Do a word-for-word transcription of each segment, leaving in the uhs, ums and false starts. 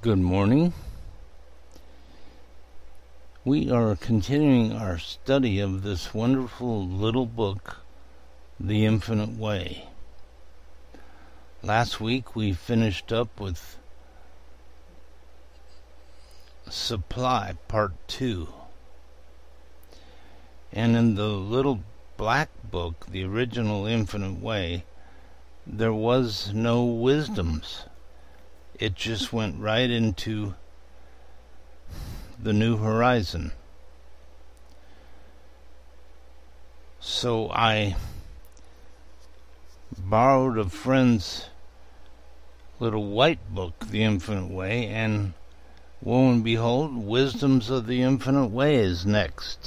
Good morning. We are continuing our study of this wonderful little book, The Infinite Way. Last week we finished up with Supply Part two. And in the little black book, the original Infinite Way, there was no wisdoms. It just went right into the New Horizon. So I borrowed a friend's little white book, The Infinite Way, and lo and behold, Wisdoms of the Infinite Way is next.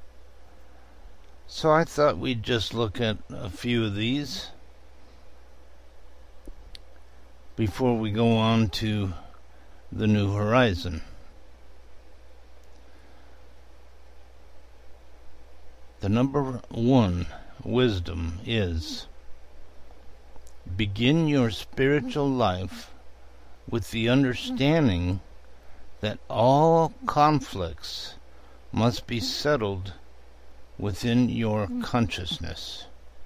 So I thought we'd just look at a few of these before we go on to the New Horizon. The number one wisdom is: begin your spiritual life with the understanding that all conflicts must be settled within your consciousness.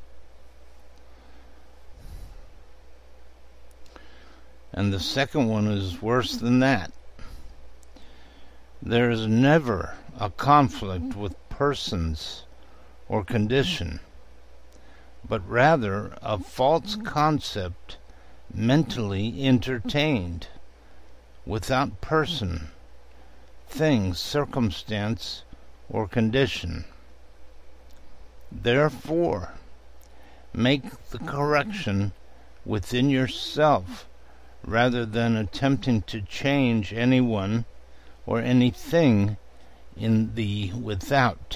And the second one is worse than that. There is never a conflict with persons or condition, but rather a false concept mentally entertained, without person, thing, circumstance, or condition. Therefore, make the correction within yourself, rather than attempting to change anyone or anything in the without.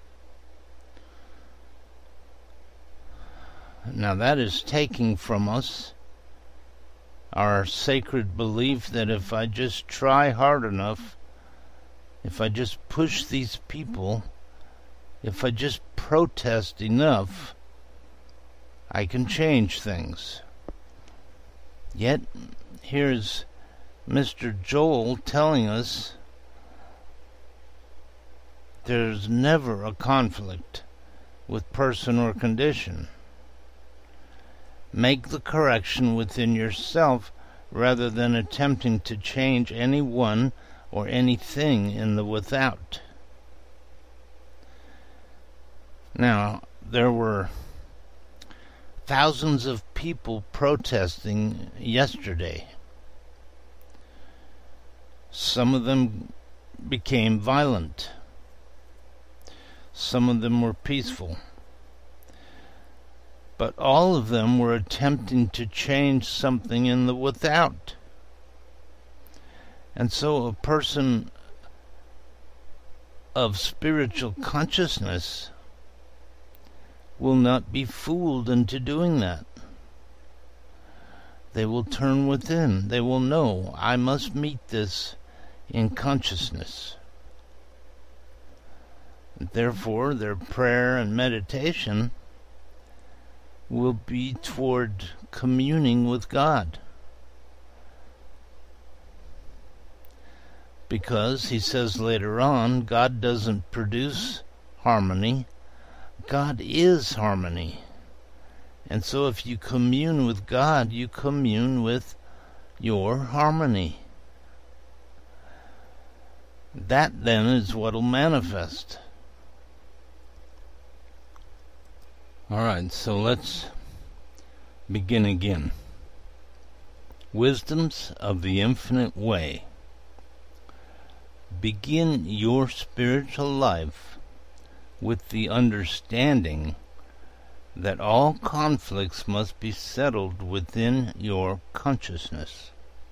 Now that is taking from us our sacred belief that if I just try hard enough, if I just push these people, if I just protest enough, I can change things. Yet, here's Mister Joel telling us there's never a conflict with person or condition. Make the correction within yourself rather than attempting to change anyone or anything in the without. Now, there were thousands of people protesting yesterday. Some of them became violent. Some of them were peaceful. But all of them were attempting to change something in the without. And so a person of spiritual consciousness will not be fooled into doing that. They will turn within. They will know, I must meet this in consciousness. Therefore, their prayer and meditation will be toward communing with God. Because, he says later on, God doesn't produce harmony. God is harmony. And so if you commune with God, you commune with your harmony. That then is what will manifest. Alright, so let's begin again. Wisdoms of the Infinite Way. Begin your spiritual life with the understanding that all conflicts must be settled within your consciousness.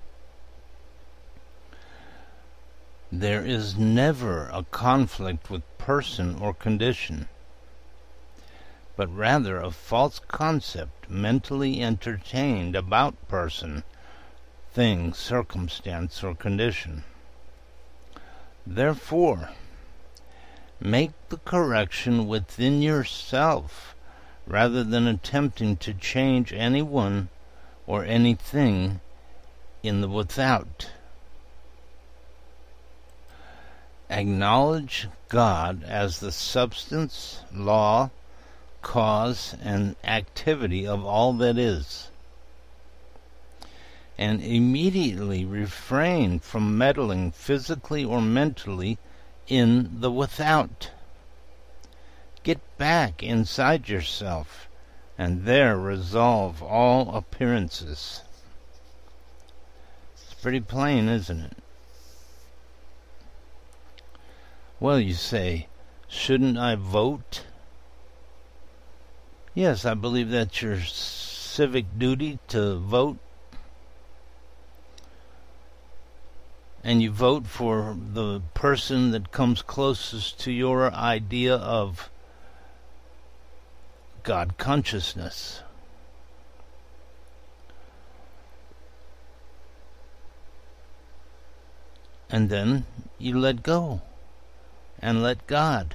There is never a conflict with person or condition, but rather a false concept mentally entertained about person, thing, circumstance, or condition. Therefore, make the correction within yourself rather than attempting to change anyone or anything in the without. acknowledge God as the substance, law, cause, and activity of all that is, and immediately refrain from meddling physically or mentally in the without. Get back inside yourself, and there resolve all appearances. It's pretty plain, isn't it? Well, you say, shouldn't I vote? Yes, I believe that's your civic duty to vote. And you vote for the person that comes closest to your idea of God consciousness. And then you let go and let God.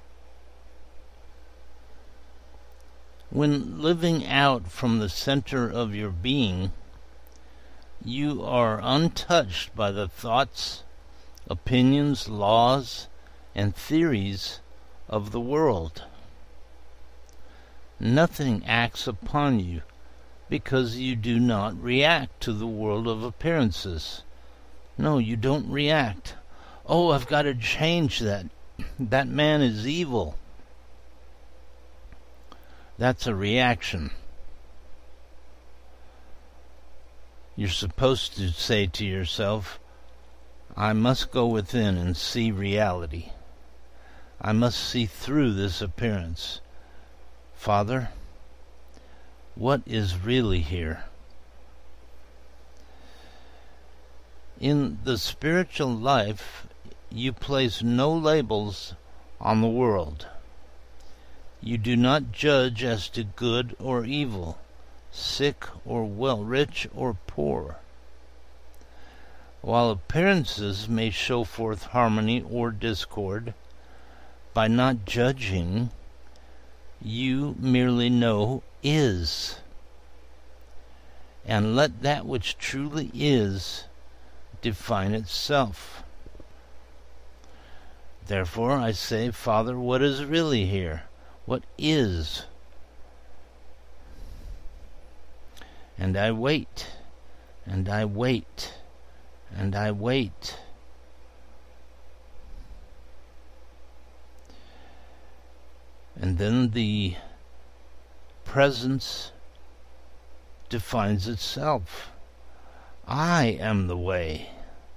When living out from the center of your being, you are untouched by the thoughts, opinions, laws, and theories of the world. Nothing acts upon you because you do not react to the world of appearances. No, you don't react. Oh, I've got to change that. That man is evil. That's a reaction. You're supposed to say to yourself, I must go within and see reality. I must see through this appearance. Father, what is really here? In the spiritual life, you place no labels on the world. You do not judge as to good or evil, sick or well, rich or poor. While appearances may show forth harmony or discord, by not judging, you merely know is. And let that which truly is define itself. Therefore I say, Father, what is really here? What is? And I wait, and I wait, and I wait. And then the presence defines itself. I am the way.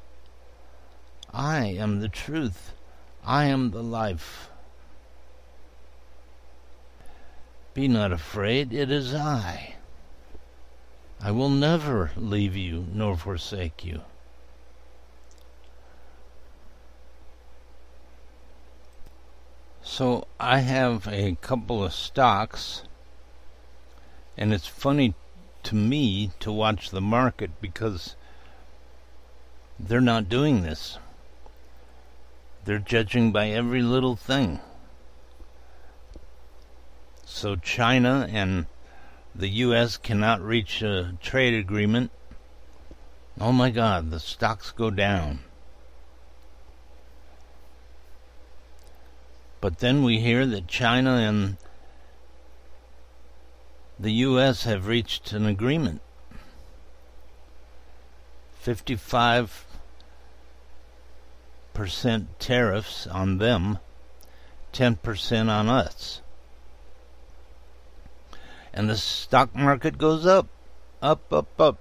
I am the truth. I am the life. Be not afraid, it is I. I will never leave you nor forsake you. So I have a couple of stocks, and it's funny to me to watch the market because they're not doing this. They're judging by every little thing. So China and the U S cannot reach a trade agreement. Oh my God, the stocks go down. But then we hear that China and the U S have reached an agreement. fifty-five percent tariffs on them, ten percent on us. And the stock market goes up, up, up, up.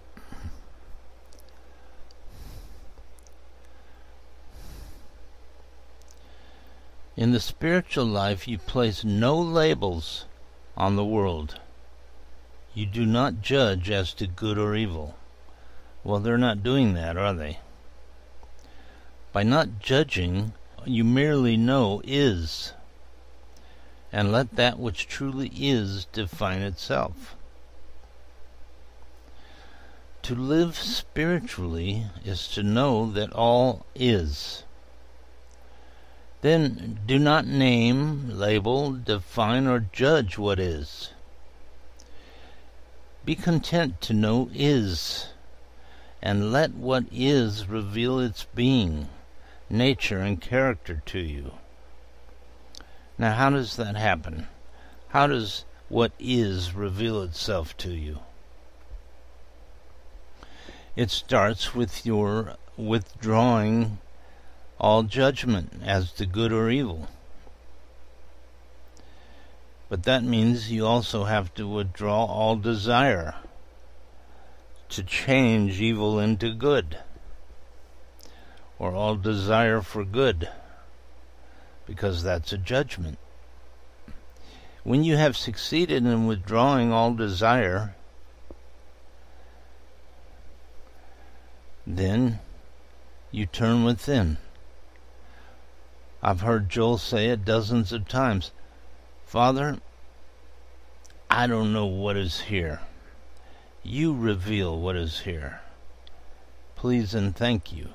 In the spiritual life, you place no labels on the world. You do not judge as to good or evil. Well, they're not doing that, are they? By not judging, you merely know is, and let that which truly is define itself. To live spiritually is to know that all is. Then do not name, label, define, or judge what is. Be content to know is, and let what is reveal its being, nature and character to you. Now, how does that happen? How does what is reveal itself to you? It starts with your withdrawing all judgment as to good or evil. But that means you also have to withdraw all desire to change evil into good, or all desire for good, because that's a judgment. When you have succeeded in withdrawing all desire, then you turn within. I've heard Joel say it dozens of times, Father, I don't know what is here. You reveal what is here. Please and thank you.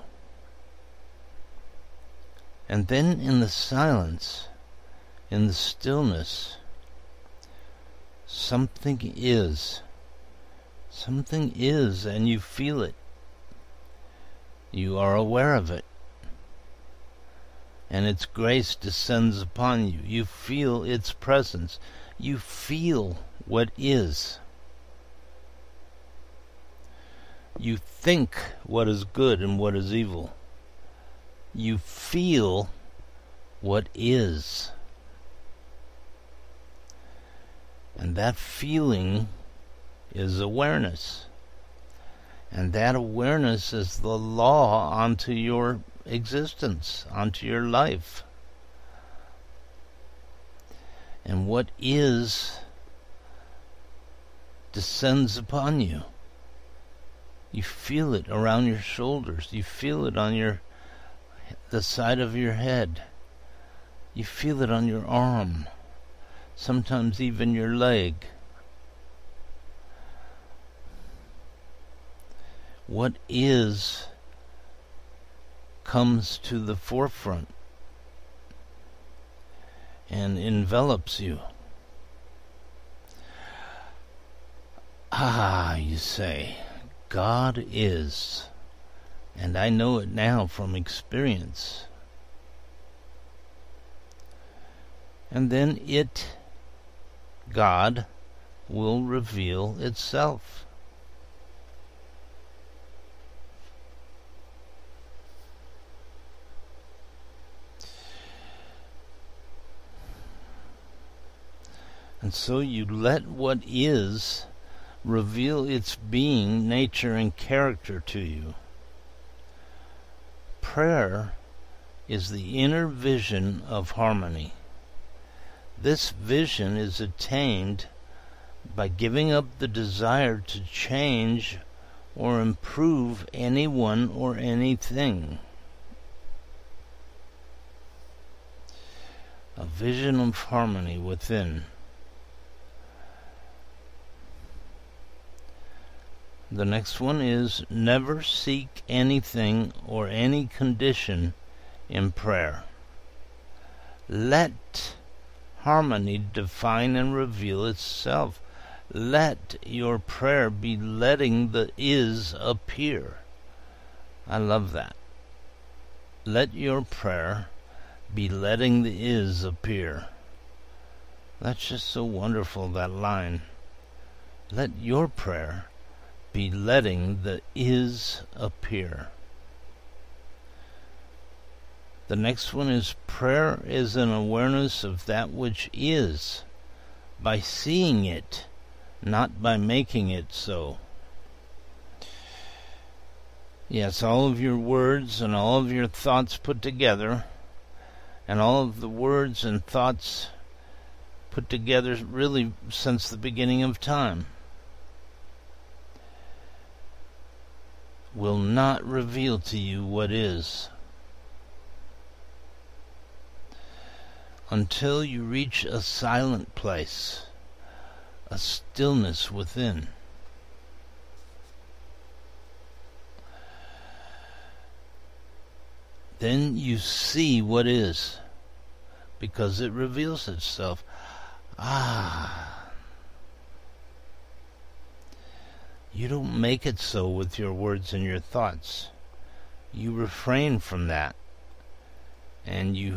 And then in the silence, in the stillness, something is. Something is, and you feel it. You are aware of it. And its grace descends upon you. You feel its presence. You feel what is. You think what is good and what is evil. You feel what is. And that feeling is awareness. And that awareness is the law onto your existence, onto your life. And what is descends upon you. You feel it around your shoulders. You feel it on your the side of your head. You feel it on your arm. Sometimes even your leg. What is comes to the forefront and envelops you. Ah, you say, God is, and I know it now from experience. And then it, God, will reveal itself. And so you let what is reveal its being, nature, and character to you. Prayer is the inner vision of harmony. This vision is attained by giving up the desire to change or improve anyone or anything. A vision of harmony within. The next one is never seek anything or any condition in prayer. Let harmony define and reveal itself. Let your prayer be letting the is appear. I love that. Let your prayer be letting the is appear. That's just so wonderful, that line. Let your prayer be letting the is appear. The next one is prayer is an awareness of that which is, by seeing it, not by making it so. Yes, all of your words and all of your thoughts put together, and all of the words and thoughts put together really since the beginning of time, will not reveal to you what is until you reach a silent place, a stillness within. Then you see what is, because it reveals itself. Ah, you don't make it so with your words and your thoughts. You refrain from that. and you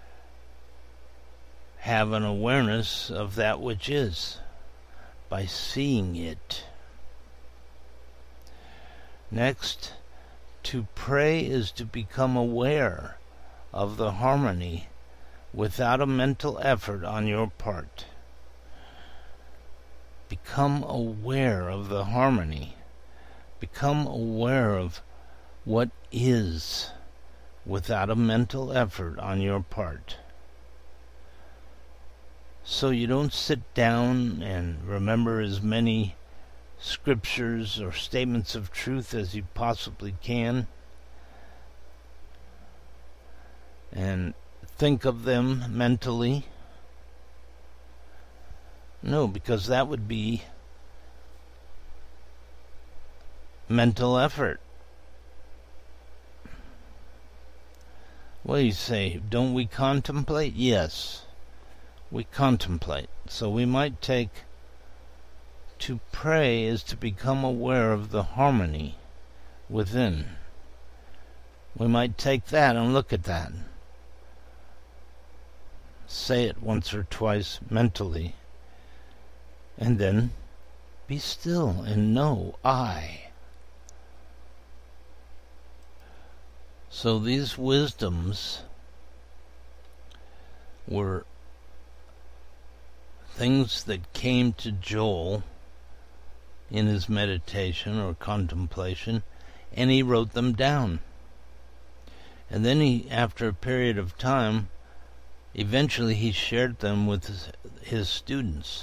have an awareness of that which is by seeing it. Next, to pray is to become aware of the harmony without a mental effort on your part. Become aware of the harmony. Become aware of what is without a mental effort on your part. So you don't sit down and remember as many scriptures or statements of truth as you possibly can and think of them mentally. No, because that would be mental effort. What do you say? Don't we contemplate? Yes, we contemplate. So we might take to pray is to become aware of the harmony within. We might take that and look at that. Say it once or twice mentally. And then be still and know I. So these wisdoms were things that came to Joel in his meditation or contemplation, and he wrote them down. And then he, after a period of time, eventually he shared them with his, his students.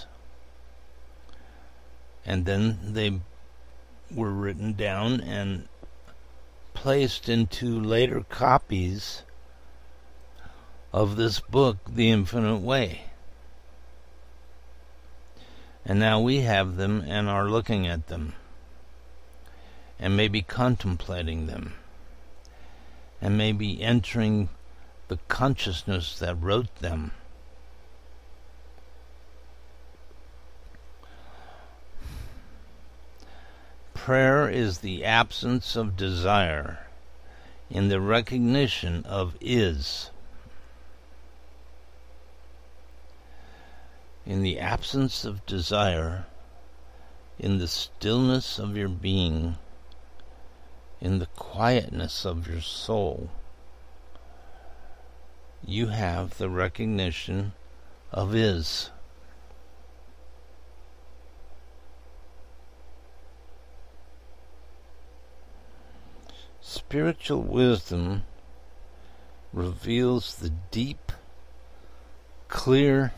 And then they were written down and placed into later copies of this book, The Infinite Way. And now we have them and are looking at them, and maybe contemplating them, and maybe entering the consciousness that wrote them. Prayer is the absence of desire in the recognition of is. In the absence of desire, in the stillness of your being, in the quietness of your soul, you have the recognition of is. Spiritual wisdom reveals the deep, clear,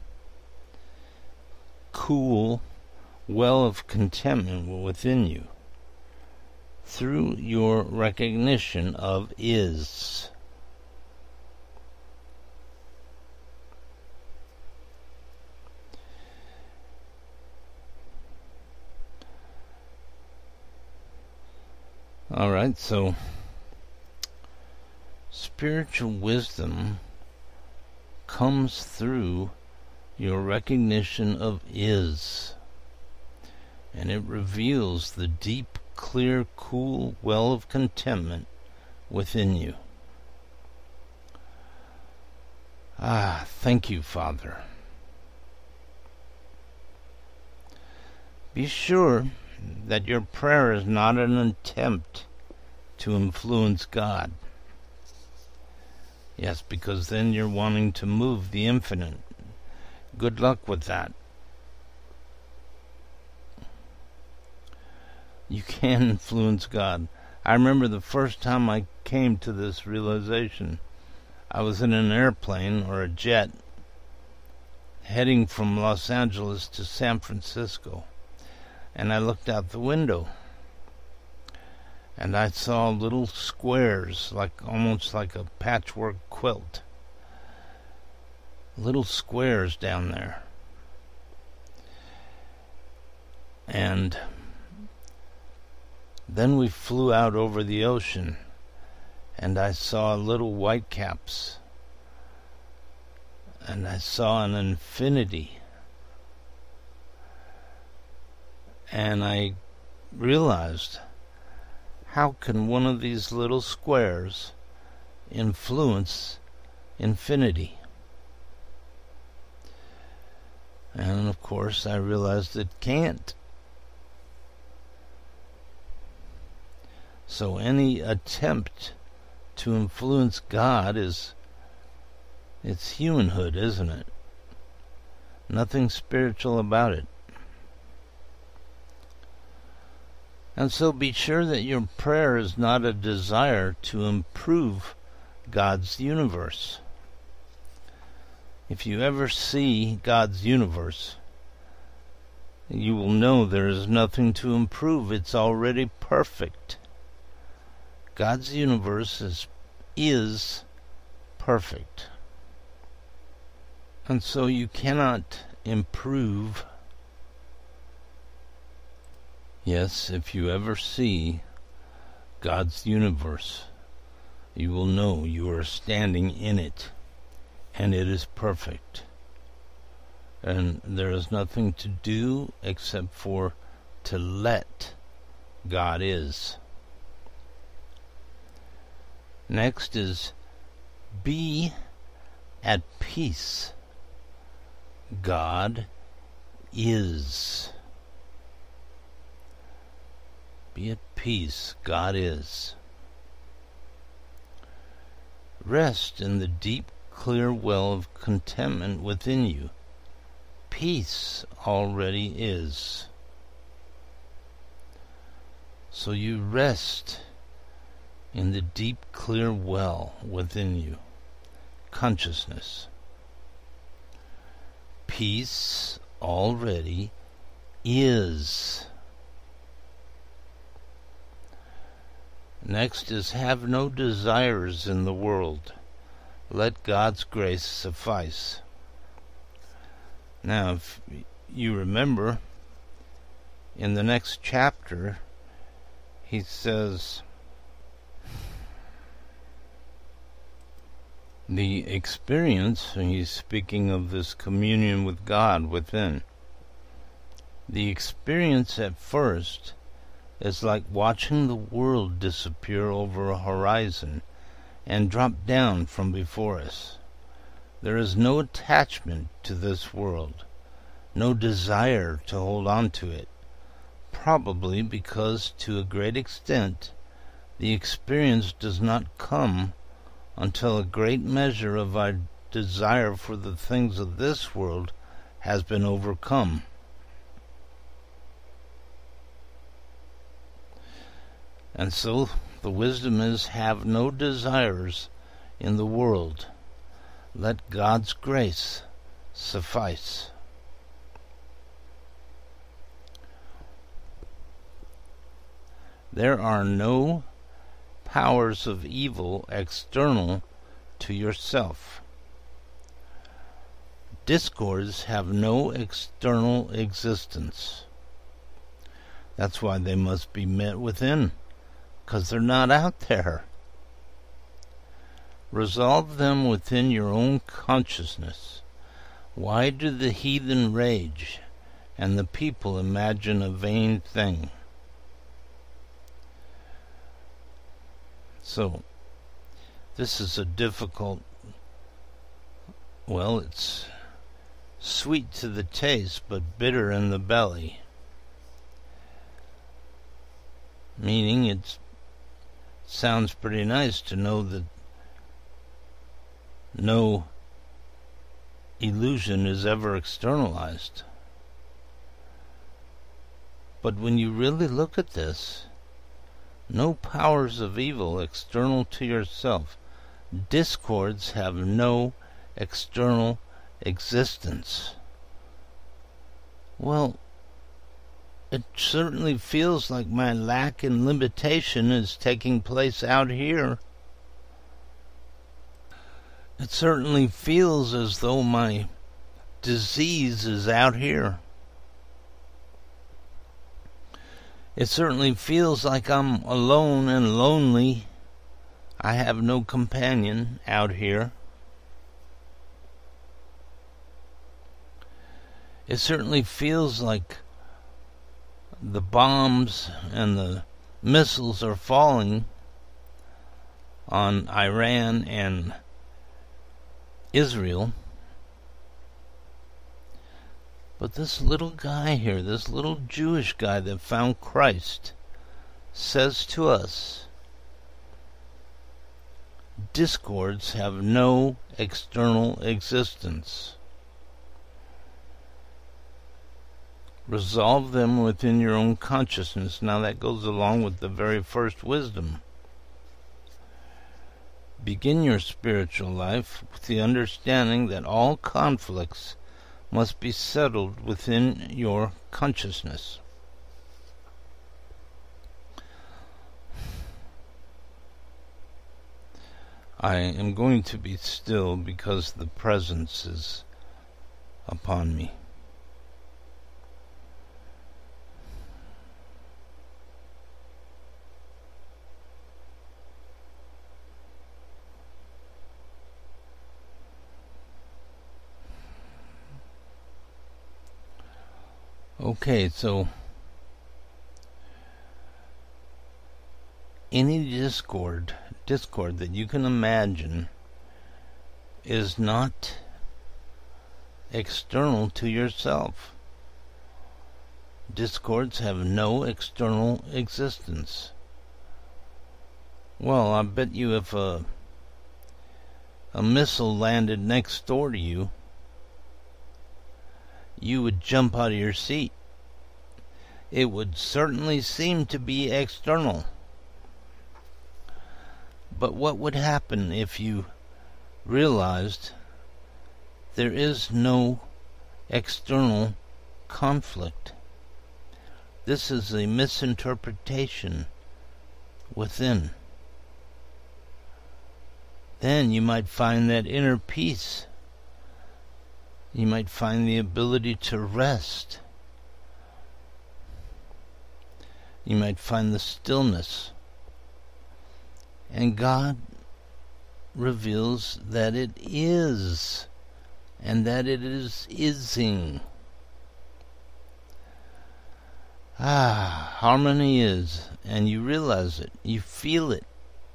cool well of contentment within you through your recognition of is. All right, so spiritual wisdom comes through your recognition of is, and it reveals the deep, clear, cool well of contentment within you. Ah, thank you, Father. Be sure that your prayer is not an attempt to influence God. Yes, because then you're wanting to move the infinite. Good luck with that. You can influence God. I remember the first time I came to this realization. I was in an airplane or a jet heading from Los Angeles to San Francisco, and I looked out the window and I saw little squares, like almost like a patchwork quilt. Little squares down there. And then we flew out over the ocean, and I saw little whitecaps, and I saw an infinity. And I realized, how can one of these little squares influence infinity. And of course I realized it can't. So any attempt to influence God is, it's humanhood, isn't it? Nothing spiritual about it. And so be sure that your prayer is not a desire to improve God's universe. If you ever see God's universe, you will know there is nothing to improve. It's already perfect. God's universe is, is perfect. And so you cannot improve. Yes, if you ever see God's universe, you will know you are standing in it, and it is perfect. And there is nothing to do except for to let God is. Next is be at peace. God is. Be at peace. God is. Rest in the deep, clear well of contentment within you. Peace already is. So you rest in the deep, clear well within you. Consciousness. Peace already is. Next is have no desires in the world. Let God's grace suffice. Now, if you remember, in the next chapter, he says, the experience, and he's speaking of this communion with God within, the experience at first is like watching the world disappear over a horizon and drop down from before us. There is no attachment to this world, no desire to hold on to it, probably because to a great extent the experience does not come until a great measure of our desire for the things of this world has been overcome. And so the wisdom is, have no desires in the world. Let God's grace suffice. There are no powers of evil external to yourself. Discords have no external existence. That's why they must be met within, because they're not out there. Resolve them within your own consciousness. Why do the heathen rage, and the people imagine a vain thing? So, this is a difficult, well, it's sweet to the taste, but bitter in the belly. Meaning it sounds pretty nice to know that no illusion is ever externalized. But when you really look at this, no powers of evil external to yourself. Discords have no external existence. Well, it certainly feels like my lack and limitation is taking place out here. It certainly feels as though my disease is out here. It certainly feels like I'm alone and lonely. I have no companion out here. It certainly feels like the bombs and the missiles are falling on Iran and Israel. But this little guy here, this little Jewish guy that found Christ, says to us, discords have no external existence. Resolve them within your own consciousness. Now that goes along with the very first wisdom. Begin your spiritual life with the understanding that all conflicts must be settled within your consciousness. I am going to be still because the presence is upon me. Okay, so any discord, discord that you can imagine is not external to yourself. Discords have no external existence. Well, I bet you if a a missile landed next door to you, you would jump out of your seat. It would certainly seem to be external. But what would happen if you realized there is no external conflict? This is a misinterpretation within. Then you might find that inner peace. You might find the ability to rest. You might find the stillness. And God reveals that it is, and that it is ising. Ah, harmony is, and you realize it, you feel it.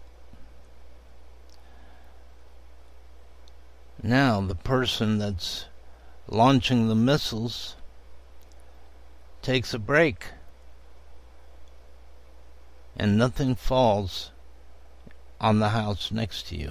Now the person that's launching the missiles takes a break, and nothing falls on the house next to you,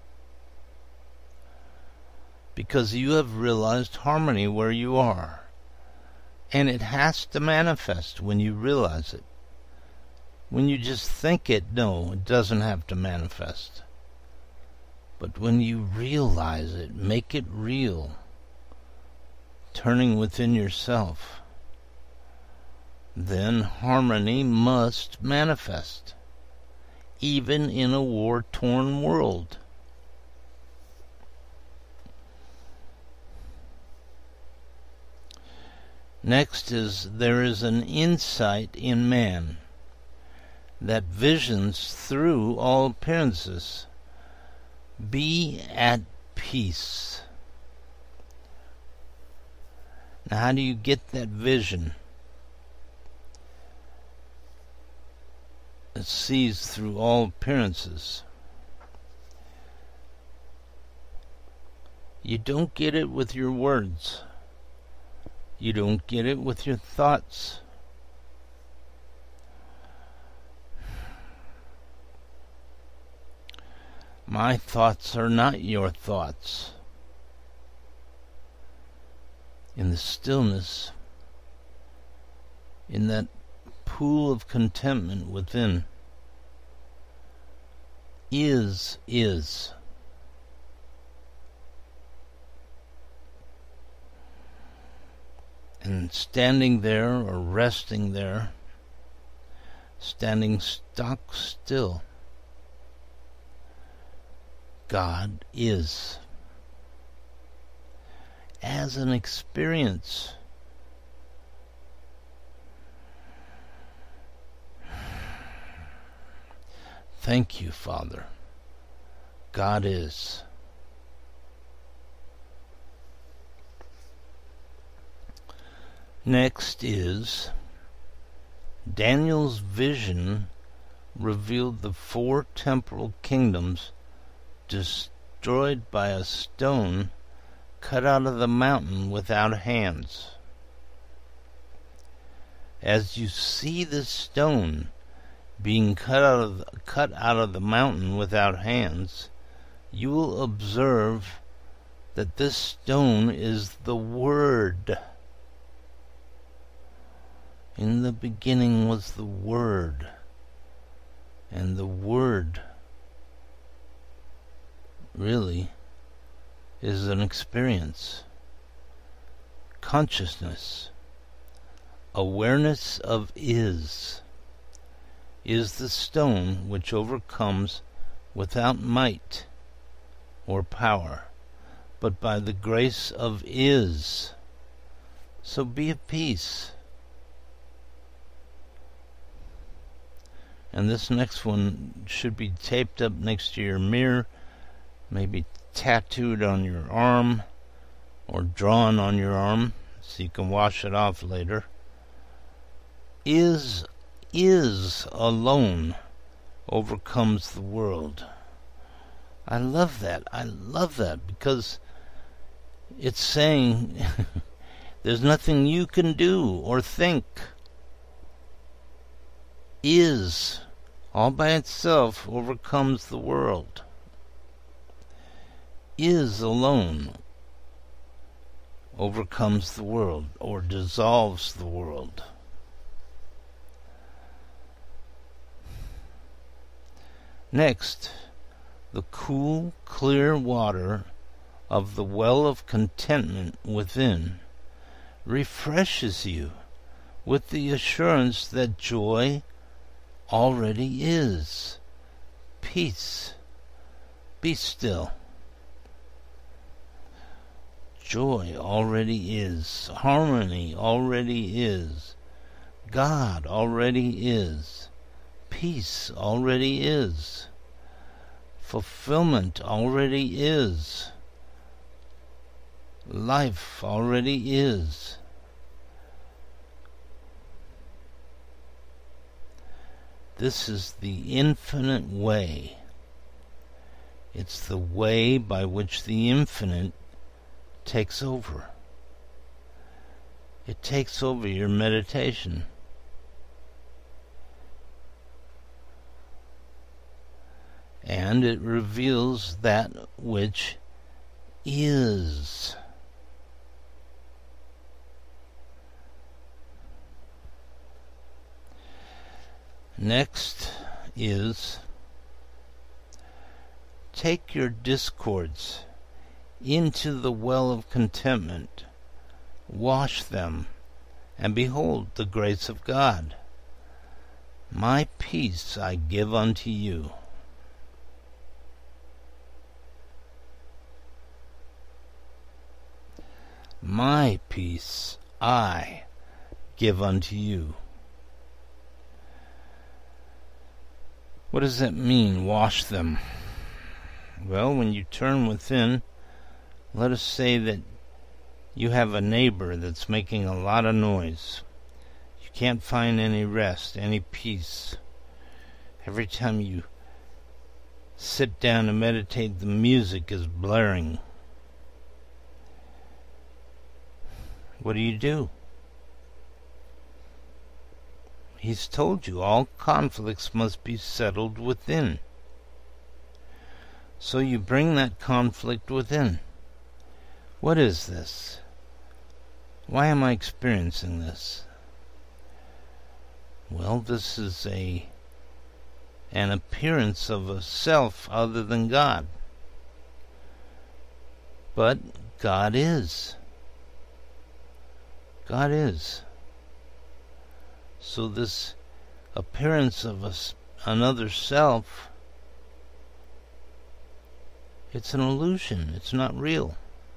because you have realized harmony where you are, and it has to manifest when you realize it. When you just think it, no, it doesn't have to manifest. But when you realize it, make it real, turning within yourself, then harmony must manifest, even in a war-torn world. Next is, there is an insight in man that visions through all appearances. Be at peace. Now, how do you get that vision that sees through all appearances? You don't get it with your words. You don't get it with your thoughts. My thoughts are not your thoughts. In the stillness, in that pool of contentment within, is, is. And standing there or resting there, standing stock still, God is. As an experience. Thank you, Father. God is. Next is, Daniel's vision revealed the four temporal kingdoms dis- destroyed by a stone cut out of the mountain without hands. As you see this stone being cut out of the, cut out of the mountain without hands, you will observe that this stone is the Word. In the beginning was the Word, and the Word really is an experience, consciousness, awareness of is, is the stone which overcomes without might or power, but by the grace of is. So be at peace. And this next one should be taped up next to your mirror, maybe tattooed on your arm or drawn on your arm so you can wash it off later. Is, is alone overcomes the world. I love that. I love that because it's saying there's nothing you can do or think. Is, all by itself, overcomes the world. Is alone overcomes the world, or dissolves the world. Next, the cool, clear water of the well of contentment within refreshes you with the assurance that joy already is. Peace. Be still. Joy already is. Harmony already is. God already is. Peace already is. Fulfillment already is. Life already is. This is the infinite way. It's the way by which the infinite takes over. It takes over your meditation. And it reveals that which is. Next is, take your discords into the well of contentment, wash them, and behold the grace of God. My peace I give unto you. My peace I give unto you. What does that mean, wash them? Well, when you turn within, let us say that you have a neighbor that's making a lot of noise. You can't find any rest, any peace. Every time you sit down to meditate, the music is blaring. What do you do? He's told you all conflicts must be settled within. So you bring that conflict within. What is this? Why am I experiencing this? Well, this is a an appearance of a self other than God. But God is. God is. So this appearance of a, another self, it's an illusion. It's not real.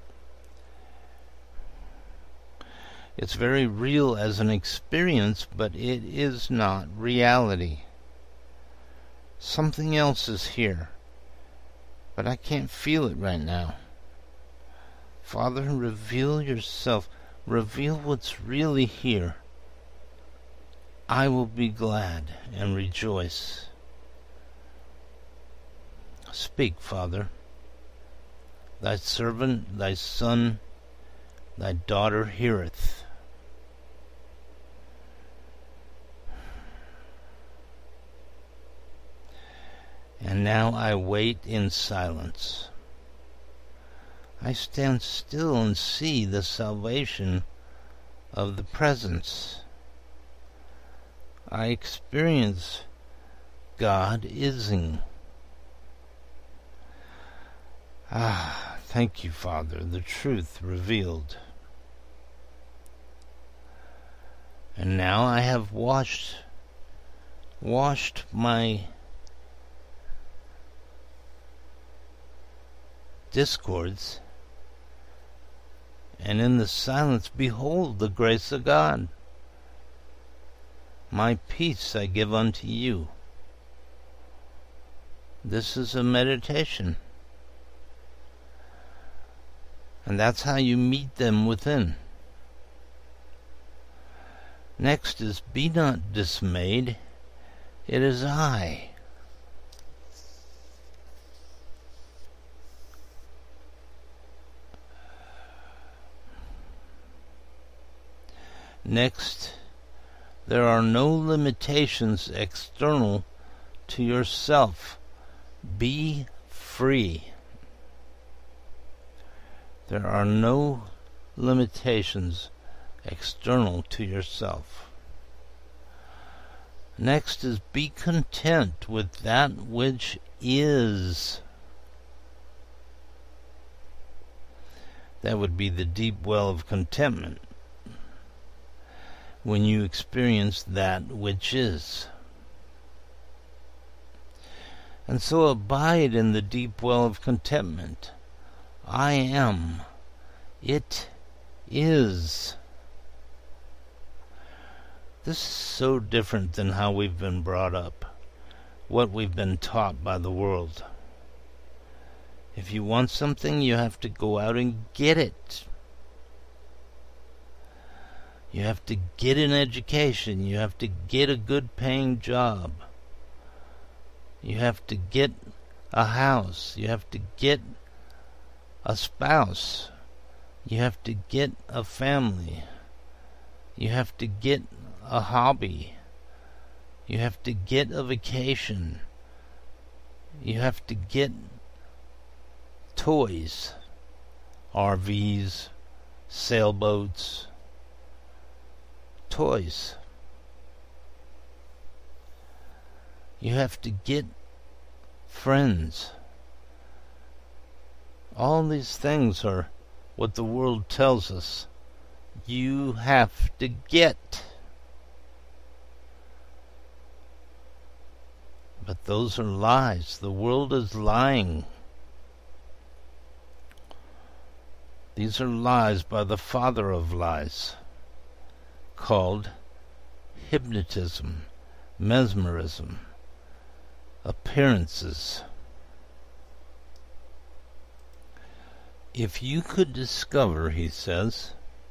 It's very real as an experience, but it is not reality. Something else is here, but I can't feel it right now. Father, reveal yourself. Reveal what's really here. I will be glad and rejoice. Speak, Father. Thy servant, thy son, thy daughter heareth. And now I wait in silence. I stand still and see the salvation of the presence. I experience God ising. Ah, thank you, Father, the truth revealed. And now I have washed, washed my discords, and in the silence behold the grace of God. My peace I give unto you. This is a meditation. And that's how you meet them within. Next is, be not dismayed. It is I. Next, there are no limitations external to yourself. Be free. There are no limitations external to yourself. Next is, be content with that which is. That would be the deep well of contentment, when you experience that which is. And so abide in the deep well of contentment. I am. It is. This is so different than how we've been brought up, what we've been taught by the world. If you want something, you have to go out and get it. You have to get an education. You have to get a good paying job. You have to get a house. You have to get a spouse. You have to get a family. You have to get a hobby. You have to get a vacation. You have to get toys, R Vs, sailboats, toys. You have to get friends. All these things are what the world tells us you have to get. But those are lies. The world is lying. These are lies by the father of lies, called hypnotism, mesmerism, appearances. If you could discover, he says,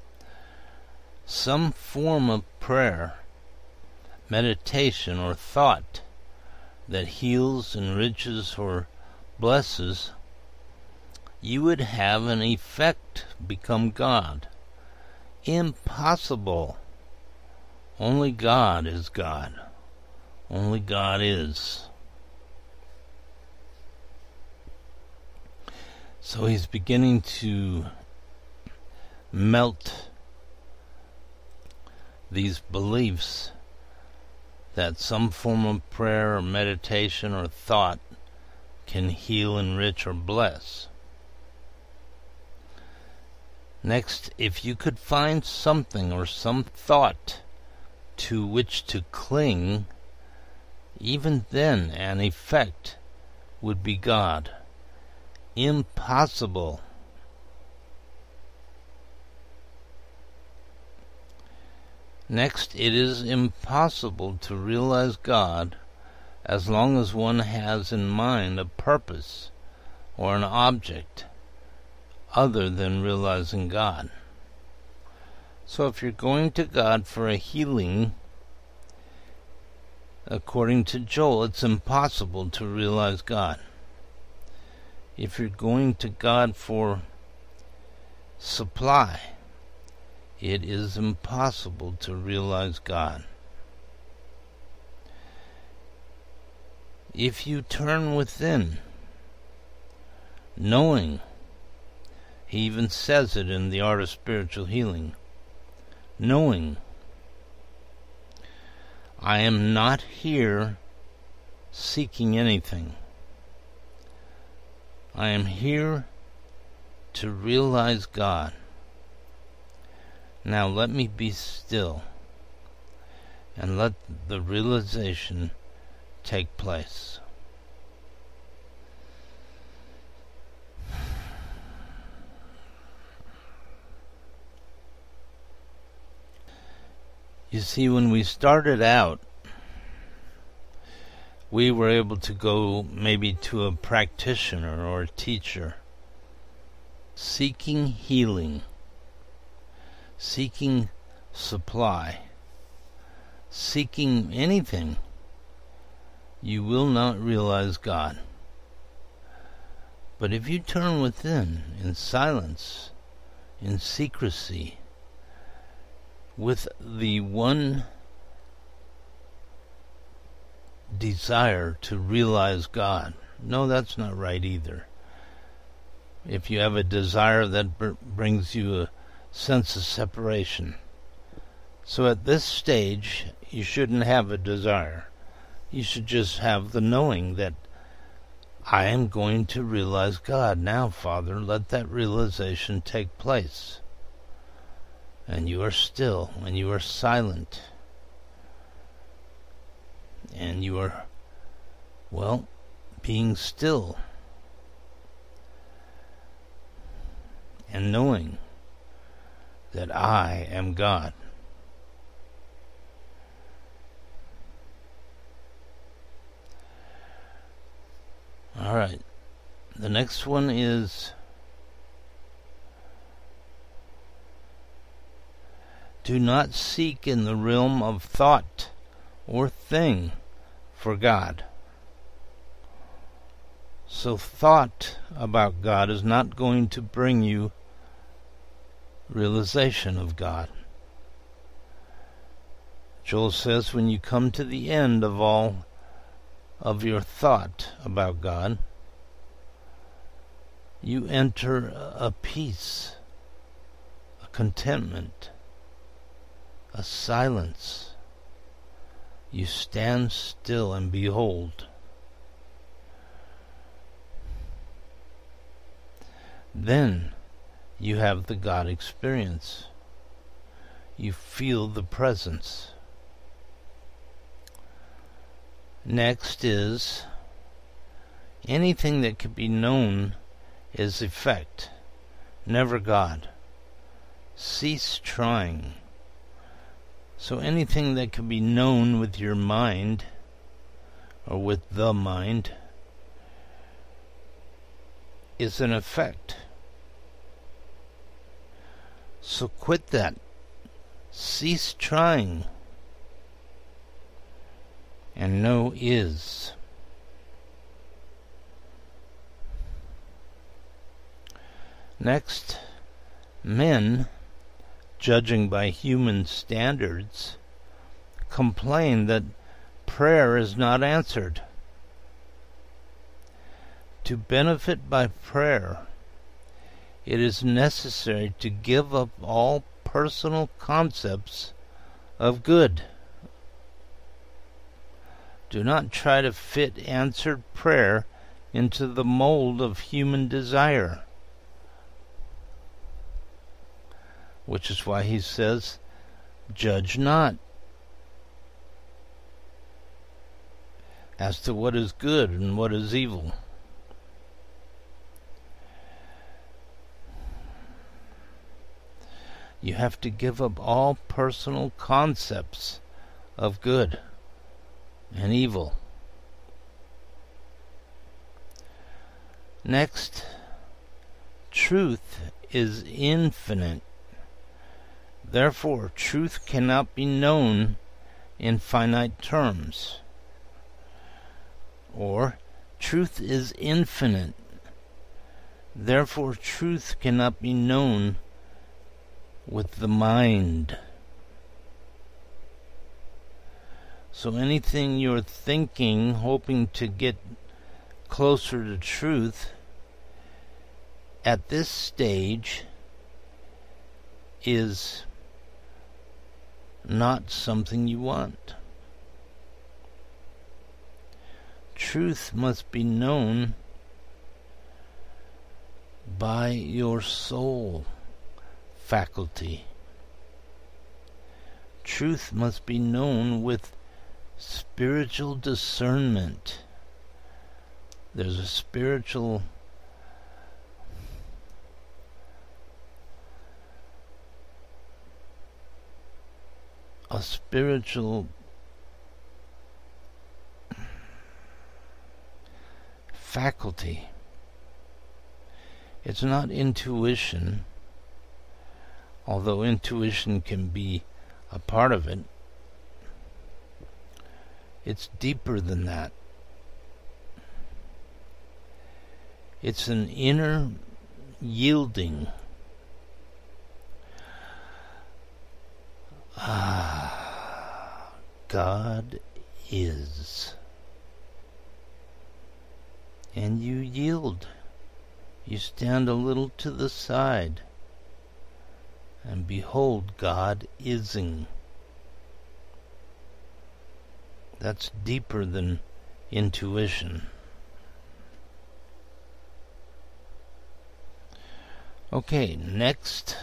some form of prayer, meditation, or thought that heals, enriches, or blesses, you would have an effect become God. Impossible. Only God is God. Only God is. So he's beginning to melt these beliefs that some form of prayer or meditation or thought can heal, enrich, or bless. Next, if you could find something or some thought to which to cling, even then an effect would be God. Impossible. Next, it is impossible to realize God as long as one has in mind a purpose or an object other than realizing God. So if you're going to God for a healing, according to Joel, it's impossible to realize God. if you're going to God for supply, it is impossible to realize God. If you turn within, knowing, he even says it in The Art of Spiritual Healing, knowing, I am not here seeking anything. I am here to realize God. Now let me be still and let the realization take place. You see, when we started out, we were able to go maybe to a practitioner or a teacher, seeking healing, seeking supply, seeking anything. You will not realize God. But if you turn within, in silence, in secrecy, with the one desire to realize God. No, that's not right either. If you have a desire, that br- brings you a sense of separation. So at this stage, you shouldn't have a desire. You should just have the knowing that I am going to realize God. Now, Father, let that realization take place. And you are still, and you are silent, and you are, well, being still, and knowing that I am God. All right, the next one is do not seek in the realm of thought or thing for God. So thought about God is not going to bring you realization of God. Joel says when you come to the end of all of your thought about God, you enter a peace, a contentment, a silence. You stand still and behold. Then you have the God experience. You feel the presence. Next is anything that can be known is effect, never God. Cease trying. So anything that can be known with your mind, or with the mind, is an effect. So quit that. Cease trying. And know is. Next, men, judging by human standards, complain that prayer is not answered. To benefit by prayer, it is necessary to give up all personal concepts of good. Do not try to fit answered prayer into the mold of human desire. Which is why he says, judge not as to what is good and what is evil. You have to give up all personal concepts of good and evil. Next, truth is infinite. Therefore, truth cannot be known in finite terms. Or, truth is infinite. Therefore, truth cannot be known with the mind. So anything you're thinking, hoping to get closer to truth, at this stage is not something you want. Truth must be known by your soul faculty. Truth must be known with spiritual discernment. There's a spiritual a spiritual faculty. It's not intuition, although intuition can be a part of it. It's deeper than that. It's an inner yielding. Ah, God is. And you yield. You stand a little to the side, and behold, God ising. That's deeper than intuition. Okay, next.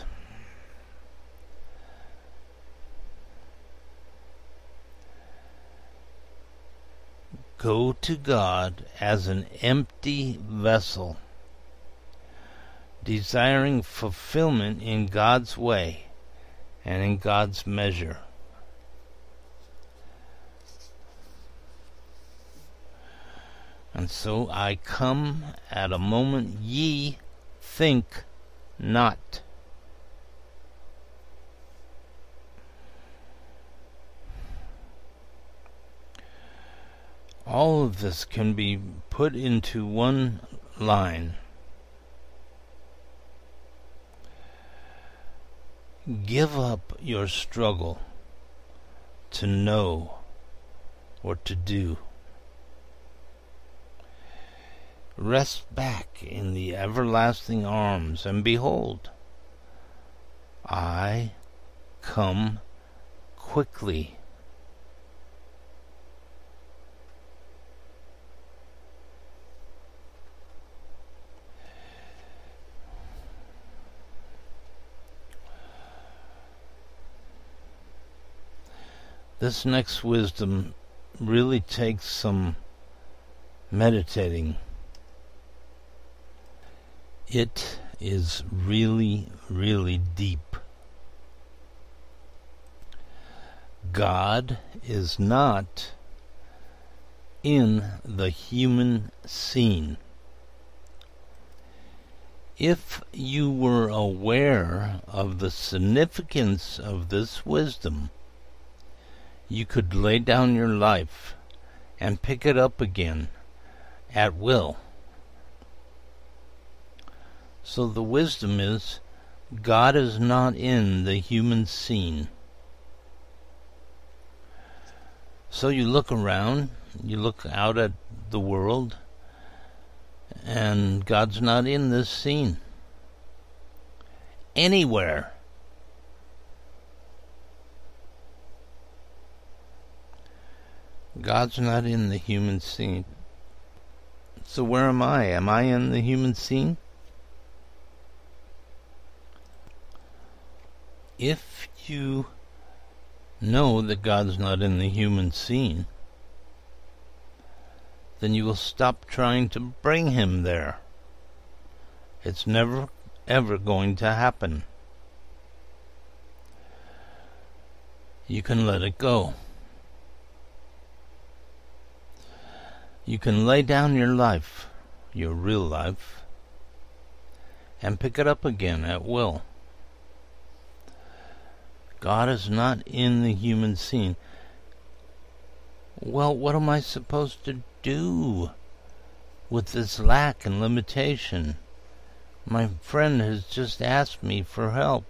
Go to God as an empty vessel, desiring fulfillment in God's way and in God's measure. And so I come at a moment ye think not. All of this can be put into one line. Give up your struggle to know or to do. Rest back in the everlasting arms, and behold, I come quickly. This next wisdom really takes some meditating. It is really, really deep. God is not in the human scene. If you were aware of the significance of this wisdom, you could lay down your life and pick it up again at will. So the wisdom is, God is not in the human scene. So you look around, you look out at the world, and God's not in this scene. Anywhere. God's not in the human scene. So where am I? Am I in the human scene? If you know that God's not in the human scene, then you will stop trying to bring him there. It's never, ever going to happen. You can let it go. You can lay down your life, your real life, and pick it up again at will. God is not in the human scene. Well, what am I supposed to do with this lack and limitation? My friend has just asked me for help.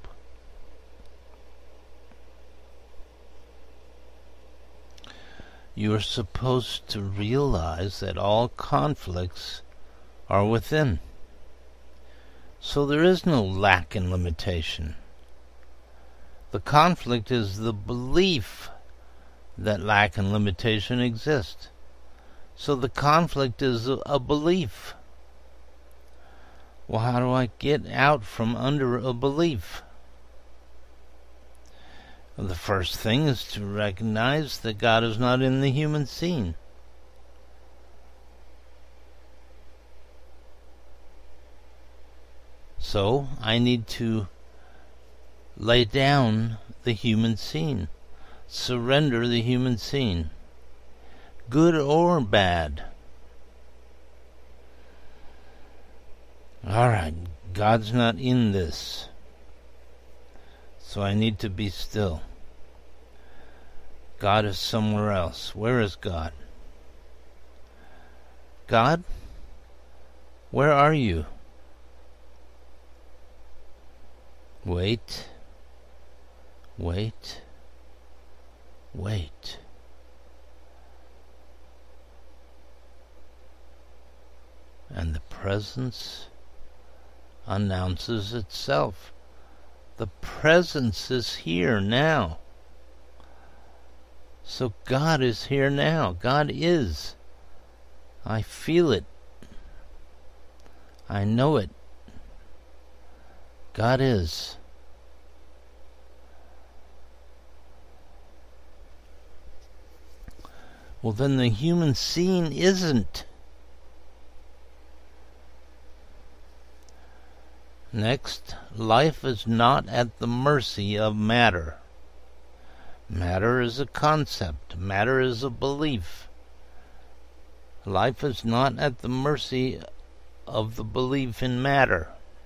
You are supposed to realize that all conflicts are within. So there is no lack and limitation. The conflict is the belief that lack and limitation exist. So the conflict is a, a belief. Well, how do I get out from under a belief? Well, the first thing is to recognize that God is not in the human scene. So I need to lay down the human scene, surrender the human scene, good or bad. All right, God's not in this, so I need to be still. God is somewhere else. Where is God? God, where are you? Wait, wait, wait. And the presence announces itself. The presence is here now. So God is here now. God is. I feel it. I know it. God is. Well, then the human scene isn't. Next, life is not at the mercy of matter. Matter is a concept. Matter is a belief. Life is not at the mercy of the belief in matter.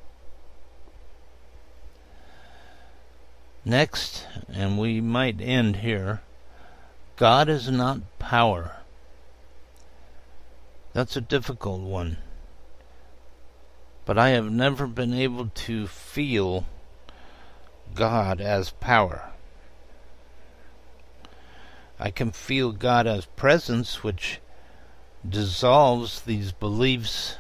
Next, and we might end here, God is not power. That's a difficult one. But I have never been able to feel God as power. I can feel God as presence, which dissolves these beliefs,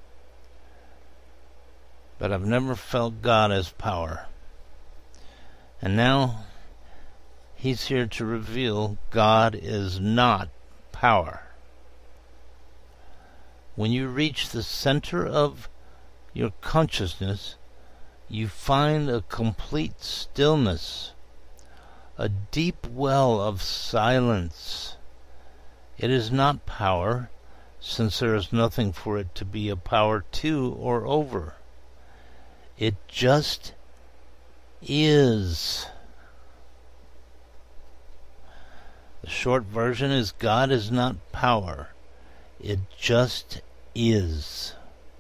but I've never felt God as power. And now He's here to reveal God is not power. When you reach the center of your consciousness, you find a complete stillness, a deep well of silence. It is not power, since there is nothing for it to be a power to or over. It just is. The short version is God is not power. It just is.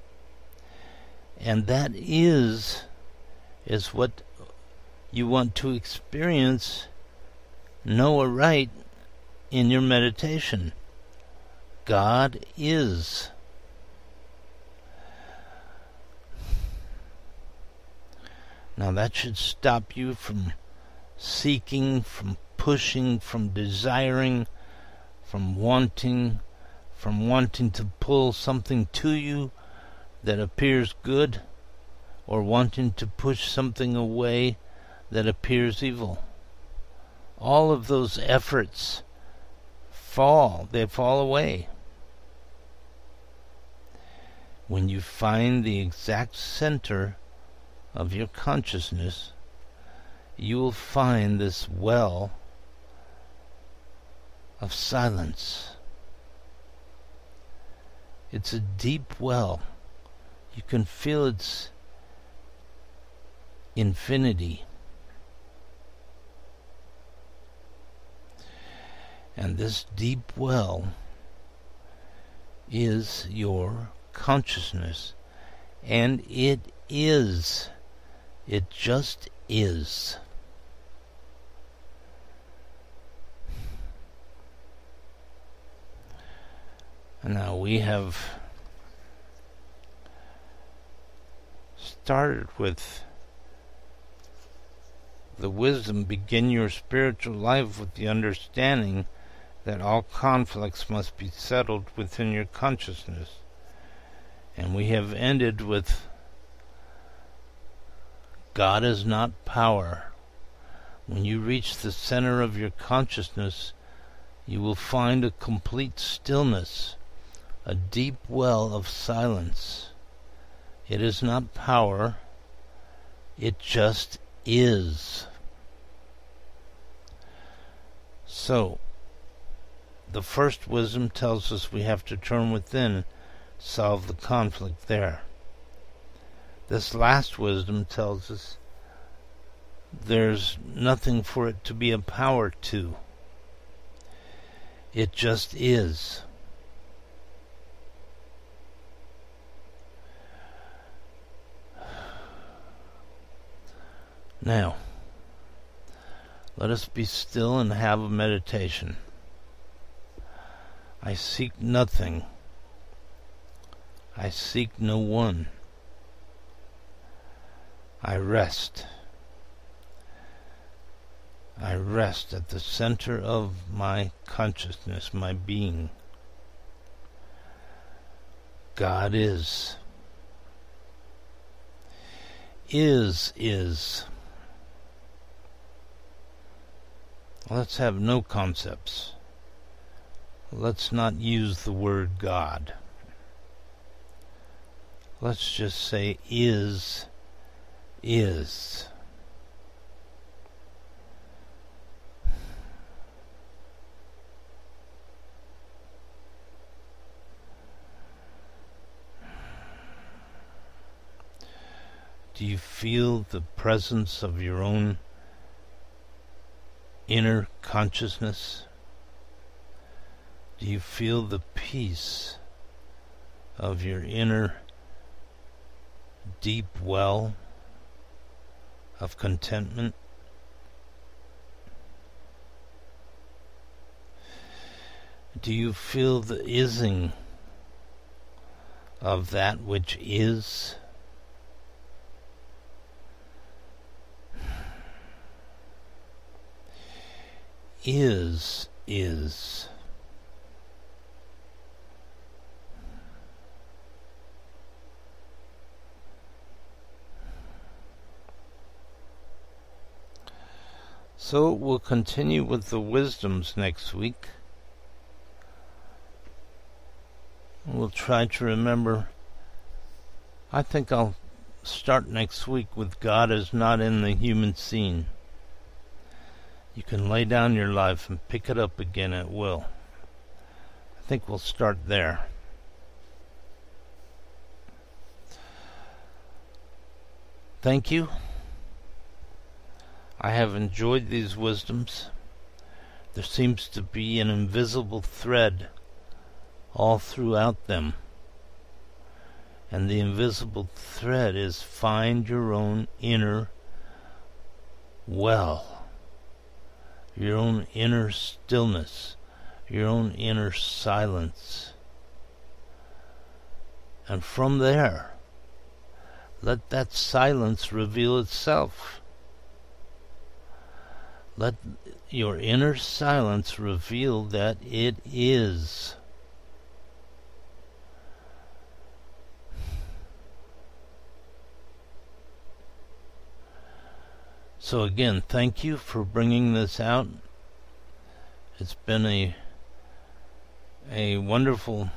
And that is, is what you want to experience, know aright in your meditation. God is. Now that should stop you from seeking, from pushing, from desiring, from wanting, from wanting to pull something to you that appears good, or wanting to push something away that appears evil. All of those efforts fall, they fall away. When you find the exact center of your consciousness, you will find this well of silence. It's a deep well. You can feel its infinity. And this deep well is your consciousness. And it is. It just is. Now we have started with the wisdom, begin your spiritual life with the understanding that all conflicts must be settled within your consciousness. And we have ended with God is not power. When you reach the center of your consciousness, you will find a complete stillness, a deep well of silence. It is not power, it just is. So, the first wisdom tells us we have to turn within, solve the conflict there. This last wisdom tells us there's nothing for it to be a power to. It just is. Now, let us be still and have a meditation. I seek nothing. I seek no one. I rest. I rest at the center of my consciousness, my being. God is. Is, is. Let's have no concepts. Let's not use the word God. Let's just say is, is. Do you feel the presence of your own inner consciousness? Do you feel the peace of your inner deep well of contentment? Do you feel the ising of that which is? Is, is. So we'll continue with the wisdoms next week. We'll try to remember. I think I'll start next week with God is not in the human scene. You can lay down your life and pick it up again at will. I think we'll start there. Thank you. I have enjoyed these wisdoms. There seems to be an invisible thread all throughout them. And the invisible thread is find your own inner well. Your own inner stillness, your own inner silence. And from there, let that silence reveal itself. Let your inner silence reveal that it is. So again, thank you for bringing this out. It's been a a wonderful,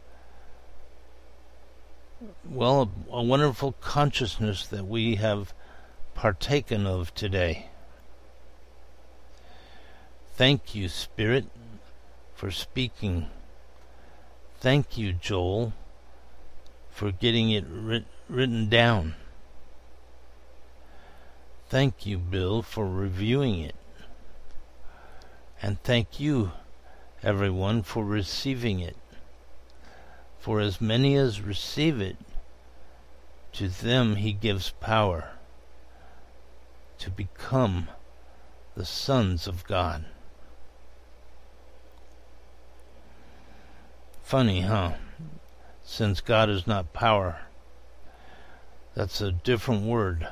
well, a, a wonderful consciousness that we have partaken of today. Thank you, Spirit, for speaking. Thank you, Joel, for getting it writ- written down. Thank you, Bill, for reviewing it. And thank you, everyone, for receiving it. For as many as receive it, to them he gives power to become the sons of God. Funny, huh? Since God is not power, That's a different word.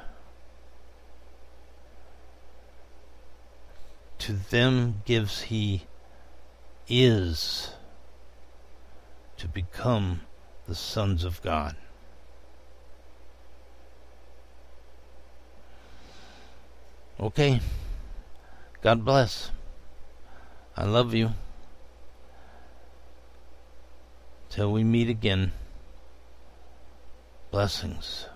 To them gives he is to become the sons of God. Okay. God bless. I love you. Till we meet again. Blessings.